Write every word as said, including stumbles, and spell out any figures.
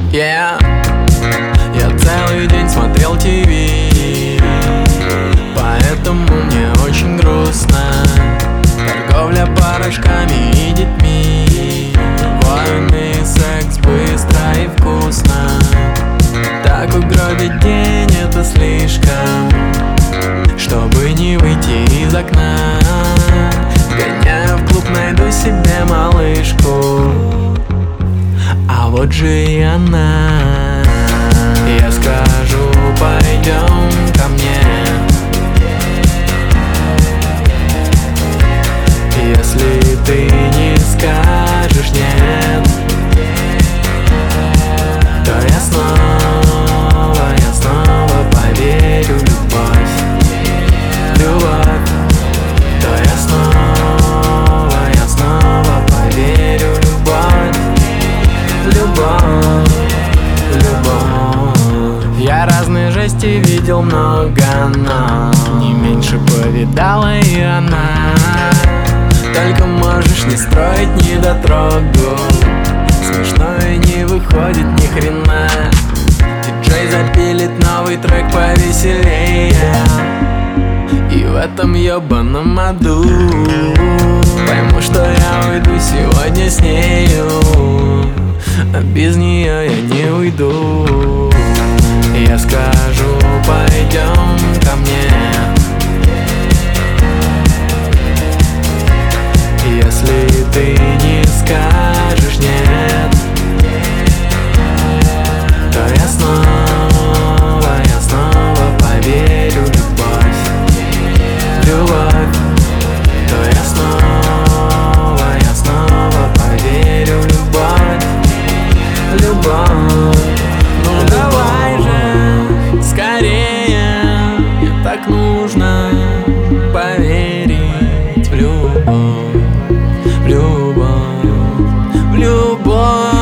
Yeah. Я целый день смотрел ТВ, поэтому мне очень грустно. Торговля порошками и детьми, войны, секс быстро и вкусно. Так угробить день — это слишком, чтобы не выйти из окна. Гоняю в клуб, найду себе малышку, а вот же и она. Я скажу: пойдем ко мне. Если ты не скажешь нет, то я снова, я снова поверю в любовь. Любовь. То я снова, я снова поверю в любовь. Любовь. Любовь. Я разные жести видел много, но не меньше повидала и она. Только можешь не строить недотрогу, смешно и не выходит ни хрена. Диджей запилит новый трек повеселее, и в этом ёбаном аду пойму, что я уйду сегодня с нею, а без нее я не уйду. Я скажу: пойдем ко мне. Если ты не скажешь нет, то я снова, я снова поверю в любовь. Любовь. То я снова, я снова поверю в любовь. Любовь. Ну давай же скорее, мне так нужно поверить в любовь. Любовь, в любовь.